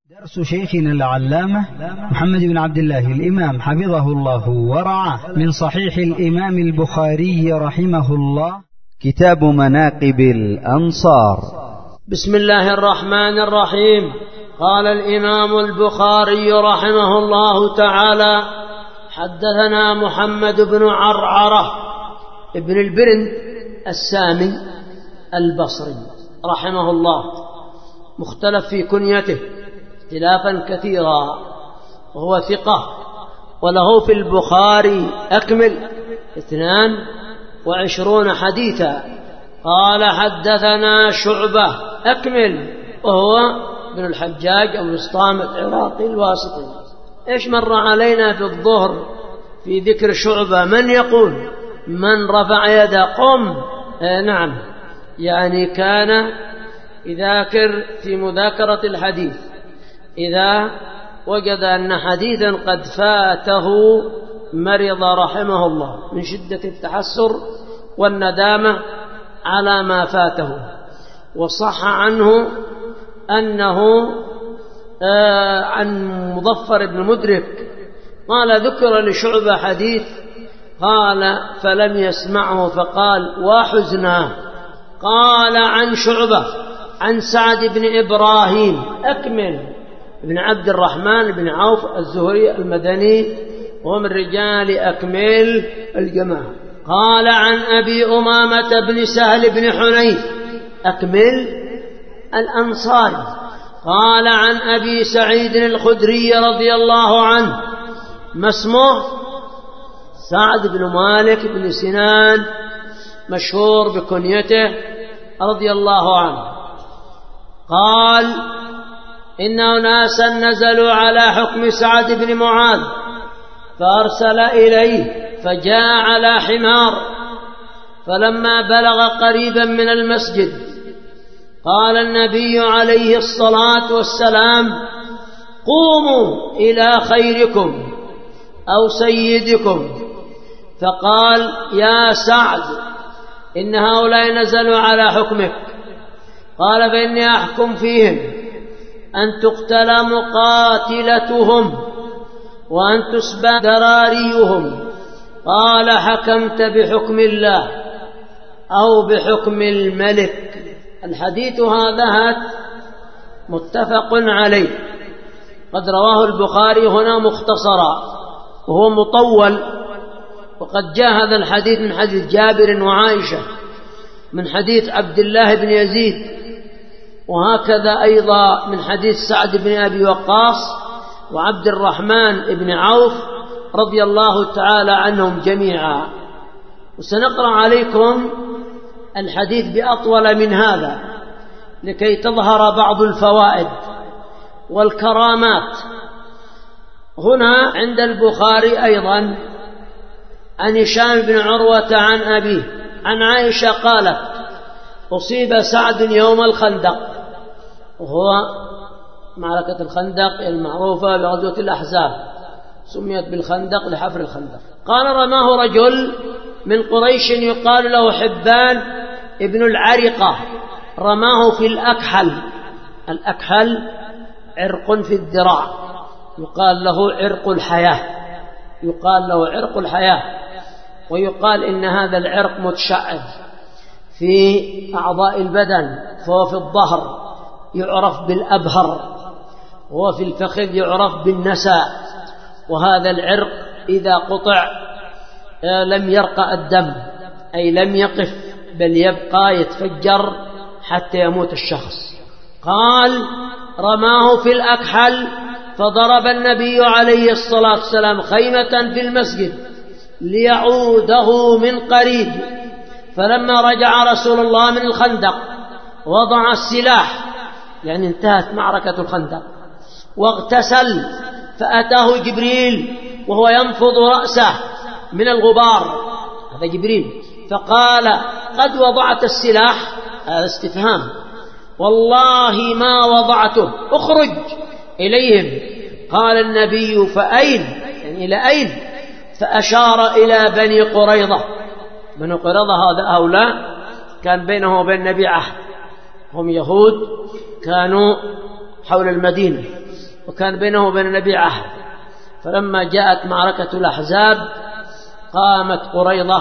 درس شيخنا العلامة محمد بن عبد الله الإمام حفظه الله ورعاه من صحيح الإمام البخاري رحمه الله، كتاب مناقب الأنصار. بسم الله الرحمن الرحيم. قال الإمام البخاري رحمه الله تعالى: حدثنا محمد بن عرعرة ابن البرن السامي البصري رحمه الله، مختلف في كنيته اختلافا كثيرا، وهو ثقة، وله في البخاري أكمل 22 حديثا. قال: حدثنا شعبة أكمل، وهو ابن الحجاج أبو بسطام العراقي الواسطي. إيش مر علينا في الظهر في ذكر شعبة؟ من يقول؟ من رفع يده قم؟ نعم، يعني كان يذاكر في مذاكرة الحديث، إذا وجد أن حديثا قد فاته مرض رحمه الله من شدة التحسر والندامة على ما فاته. وصح عنه أنه عن مظفر بن مدرك قال: ذكر لشعبة حديث، قال فلم يسمعه فقال: وحزنا. قال عن شعبة عن سعد بن إبراهيم أكمل بن عبد الرحمن بن عوف الزهري المدني، وهو من رجال أكمل الجماعة. قال عن أبي أمامة بن سهل بن حنيف أكمل الأنصاري. قال عن أبي سعيد الخدري رضي الله عنه، ما اسمه؟ سعد بن مالك بن سنان، مشهور بكنيته رضي الله عنه. قال: إن أناسا نزلوا على حكم سعد بن معاذ فأرسل إليه، فجاء على حمار، فلما بلغ قريبا من المسجد قال النبي عليه الصلاة والسلام: قوموا إلى خيركم أو سيدكم. فقال: يا سعد، إن هؤلاء نزلوا على حكمك. قال: فإني أحكم فيهم أن تقتل مقاتلتهم وأن تسبى ذراريهم. قال: حكمت بحكم الله أو بحكم الملك. الحديث هذا متفق عليه، قد رواه البخاري هنا مختصرا، وهو مطول، وقد جاء هذا الحديث من حديث جابر وعائشة، من حديث عبد الله بن يزيد، وهكذا أيضا من حديث سعد بن أبي وقاص وعبد الرحمن بن عوف رضي الله تعالى عنهم جميعا. وسنقرأ عليكم الحديث بأطول من هذا لكي تظهر بعض الفوائد والكرامات. هنا عند البخاري أيضا عن هشام بن عروة عن أبيه عن عائشة قالت: أصيب سعد يوم الخندق، وهو معركة الخندق المعروفة بغزوة الأحزاب، سميت بالخندق لحفر الخندق. قال: رماه رجل من قريش يقال له حبان ابن العرقة، رماه في الأكحل. الأكحل عرق في الذراع، يقال له عرق الحياة، يقال له عرق الحياة، ويقال إن هذا العرق متشعب في أعضاء البدن، فهو في الظهر يعرف بالأبهر، وهو في الفخذ يعرف بالنساء. وهذا العرق إذا قطع لم يرقى الدم، أي لم يقف، بل يبقى يتفجر حتى يموت الشخص. قال: رماه في الأكحل، فضرب النبي عليه الصلاة والسلام خيمة في المسجد ليعوده من قريب. فلما رجع رسول الله من الخندق وضع السلاح، يعني انتهت معركة الخندق، واغتسل، فأتاه جبريل وهو ينفض رأسه من الغبار، هذا جبريل، فقال: قد وضعت السلاح؟ هذا استفهام. والله ما وضعته، اخرج إليهم. قال النبي: فأين؟ يعني إلى أين؟ فأشار إلى بني قريظة. بني قريظة هؤلاء كان بينه وبين النبي عهد، هم يهود كانوا حول المدينة، وكان بينه وبين النبي عهد. فلما جاءت معركة الأحزاب قامت قريظة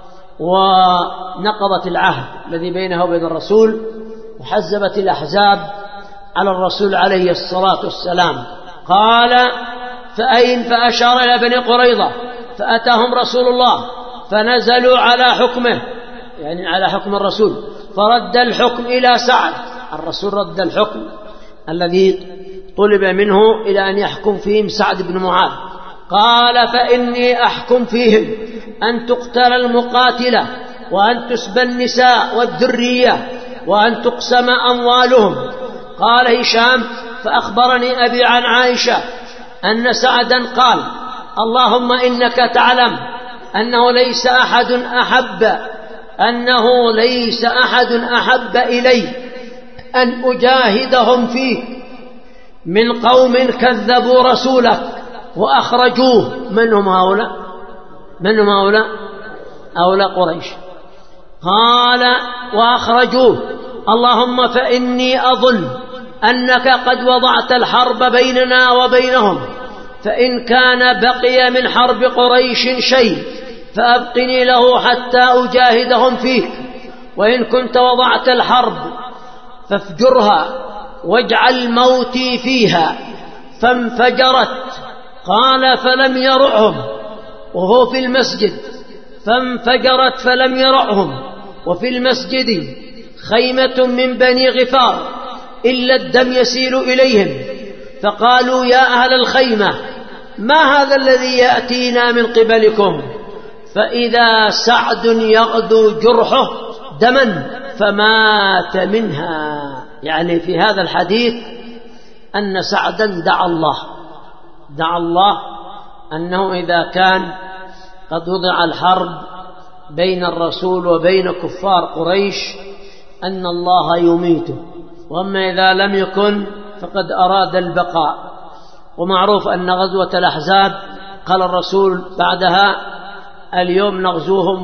ونقضت العهد الذي بينها وبين الرسول، وحزبت الأحزاب على الرسول عليه الصلاة والسلام. قال: فأين؟ فأشار إلى بني قريظة، فأتاهم رسول الله فنزلوا على حكمه، يعني على حكم الرسول، فرد الحكم إلى سعد. الرسول رد الحكم الذي طلب منه إلى أن يحكم فيهم سعد بن معاذ. قال: فإني أحكم فيهم أن تقتل المقاتلة، وأن تسبى النساء والذرية، وأن تقسم أموالهم. قال هشام: فأخبرني أبي عن عائشة أن سعدا قال: اللهم إنك تعلم أنه ليس أحد أحب إلي أن أجاهدهم فيك من قوم كذبوا رسولك وأخرجوه. من هم هؤلاء؟ هؤلاء قريش. قال: وأخرجوه. اللهم فإني أظن أنك قد وضعت الحرب بيننا وبينهم، فإن كان بقي من حرب قريش شيء فأبقني له حتى أجاهدهم فيك، وإن كنت وضعت الحرب فافجرها واجعل موتي فيها. فانفجرت. قال: فلم يرعهم وهو في المسجد. فانفجرت فلم يرعهم، وفي المسجد خيمة من بني غفار إلا الدم يسيل إليهم. فقالوا: يا أهل الخيمة، ما هذا الذي يأتينا من قبلكم؟ فإذا سعد يغدو جرحه دما فمات منها. يعني في هذا الحديث أن سعدا دعا الله أنه إذا كان قد وضع الحرب بين الرسول وبين كفار قريش أن الله يميته، وأما إذا لم يكن فقد أراد البقاء. ومعروف أن غزوة الأحزاب قال الرسول بعدها: اليوم نغزوهم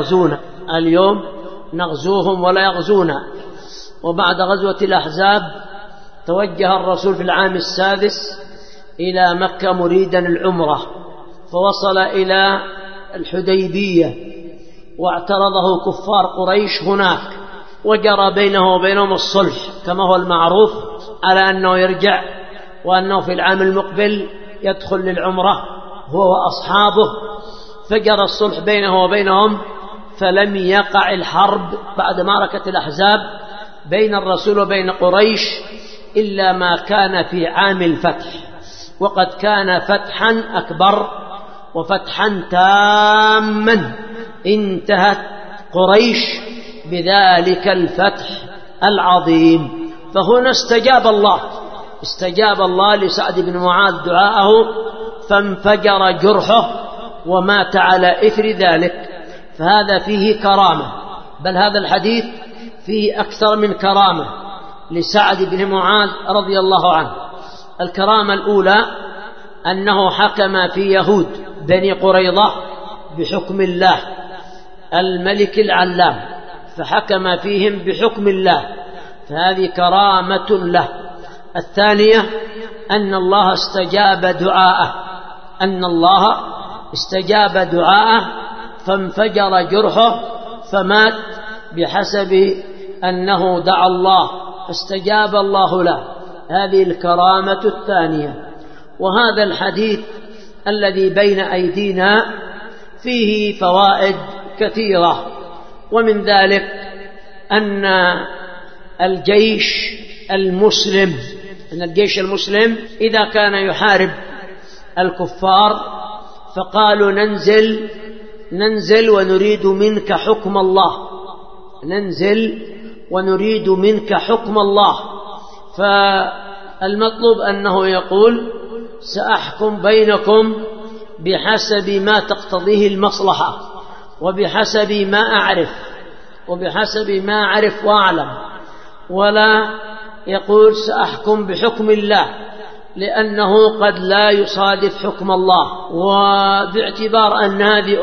ولا يغزونا. وبعد غزوة الأحزاب توجه الرسول في العام السادس إلى مكة مريدا العمرة، فوصل إلى الحديبية واعترضه كفار قريش هناك، وجرى بينه وبينهم الصلح كما هو المعروف على أنه يرجع، وأنه في العام المقبل يدخل للعمرة هو وأصحابه. فجرى الصلح بينه وبينهم، فلم يقع الحرب بعد معركة الأحزاب بين الرسول وبين قريش إلا ما كان في عام الفتح، وقد كان فتحا أكبر وفتحا تاما انتهت قريش بذلك الفتح العظيم. فهنا استجاب الله لسعد بن معاذ دعاءه، فانفجر جرحه ومات على إثر ذلك. فهذا فيه كرامة، بل هذا الحديث فيه أكثر من كرامة لسعد بن معاذ رضي الله عنه. الكرامة الأولى أنه حكم في يهود بني قريظة بحكم الله الملك العلام، فحكم فيهم بحكم الله، فهذه كرامة له. الثانية أن الله استجاب دعاءه فانفجر جرحه فمات بحسب أنه دعا الله فاستجاب الله له. هذه الكرامة الثانية. وهذا الحديث الذي بين أيدينا فيه فوائد كثيرة، ومن ذلك أن الجيش المسلم إذا كان يحارب الكفار فقالوا ننزل ونريد منك حكم الله، فالمطلوب أنه يقول: سأحكم بينكم بحسب ما تقتضيه المصلحة، وبحسب ما أعرف وأعلم، ولا يقول سأحكم بحكم الله، لأنه قد لا يصادف حكم الله. وباعتبار أن هذه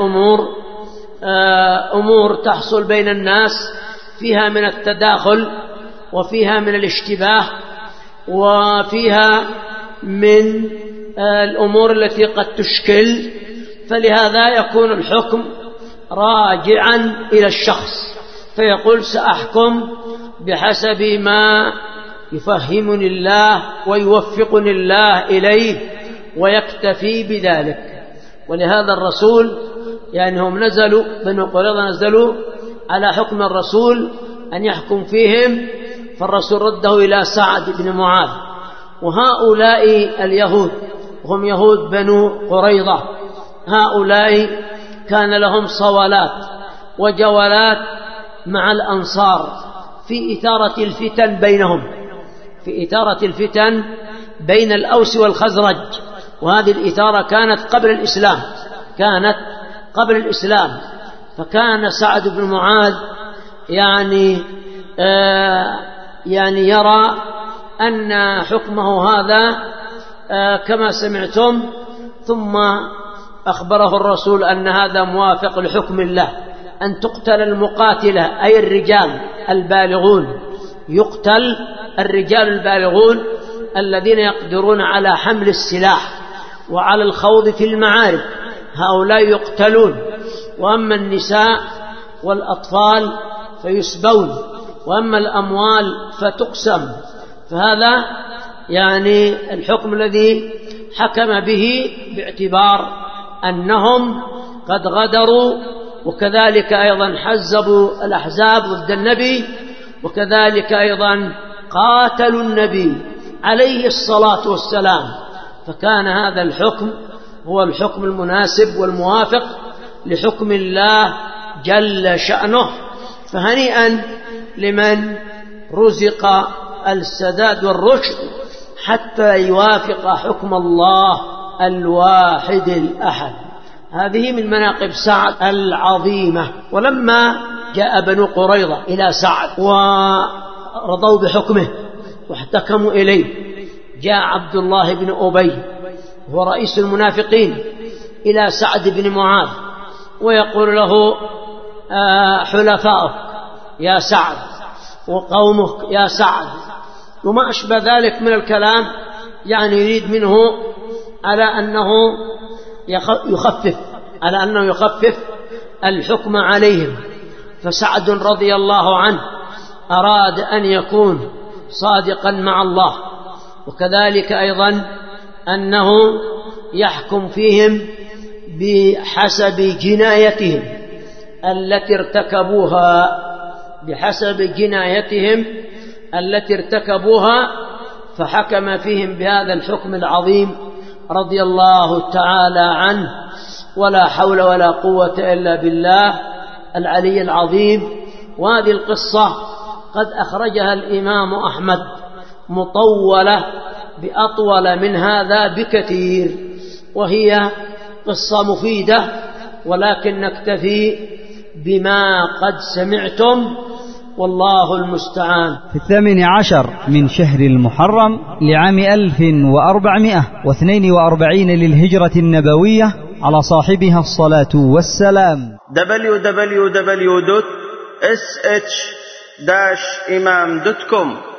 أمور تحصل بين الناس فيها من التداخل وفيها من الاشتباه وفيها من الأمور التي قد تشكل، فلهذا يكون الحكم راجعا إلى الشخص، فيقول سأحكم بحسب ما يفهمني الله ويوفقني الله إليه ويكتفي بذلك. ولهذا الرسول يعني هم نزلوا بنو قريظة نزلوا على حكم الرسول أن يحكم فيهم، فالرسول رده إلى سعد بن معاذ. وهؤلاء اليهود هم يهود بنو قريظة، هؤلاء كان لهم صولات وجولات مع الأنصار في إثارة الفتن بينهم، في إثارة الفتن بين الأوس والخزرج. وهذه الإثارة كانت قبل الإسلام، فكان سعد بن معاذ يعني يرى أن حكمه هذا كما سمعتم، ثم أخبره الرسول أن هذا موافق لحكم الله، أن تقتل المقاتلة أي الرجال البالغون، يقتل الرجال البالغون الذين يقدرون على حمل السلاح وعلى الخوض في المعارك، هؤلاء يقتلون، وأما النساء والأطفال فيسبون، وأما الأموال فتقسم. فهذا يعني الحكم الذي حكم به باعتبار أنهم قد غدروا، وكذلك أيضا حزبوا الأحزاب ضد النبي، وكذلك أيضا قاتلوا النبي عليه الصلاة والسلام. فكان هذا الحكم هو الحكم المناسب والموافق لحكم الله جل شأنه. فهنيئا لمن رزق السداد والرشد حتى يوافق حكم الله الواحد الأحد. هذه من مناقب سعد العظيمة. ولما جاء بنو قريظة إلى سعد ورضوا بحكمه واحتكموا إليه، جاء عبد الله بن أبي هو رئيس المنافقين إلى سعد بن معاذ ويقول له حلفاؤك يا سعد وقومك يا سعد وما أشبه ذلك من الكلام، يعني يريد منه على أنه يخفف الحكم عليهم. فسعد رضي الله عنه أراد أن يكون صادقا مع الله، وكذلك أيضا أنه يحكم فيهم بحسب جنايتهم التي ارتكبوها، فحكم فيهم بهذا الحكم العظيم رضي الله تعالى عنه. ولا حول ولا قوة إلا بالله العلي العظيم. وهذه القصة قد أخرجها الإمام أحمد مطولة بأطول من هذا بكثير، وهي قصة مفيدة، ولكن نكتفي بما قد سمعتم والله المستعان. في 18 من شهر المحرم لعام 1442 للهجرة النبوية على صاحبها الصلاة والسلام. www.sh-imam.com